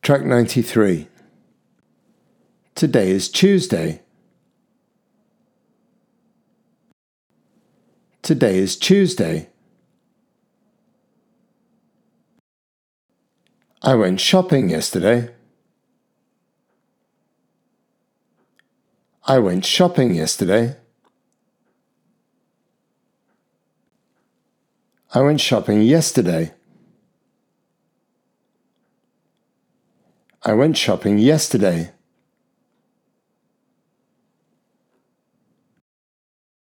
Track 93. Today is Tuesday. Today is Tuesday. I went shopping yesterday. I went shopping yesterday. I went shopping yesterday. I went shopping yesterday.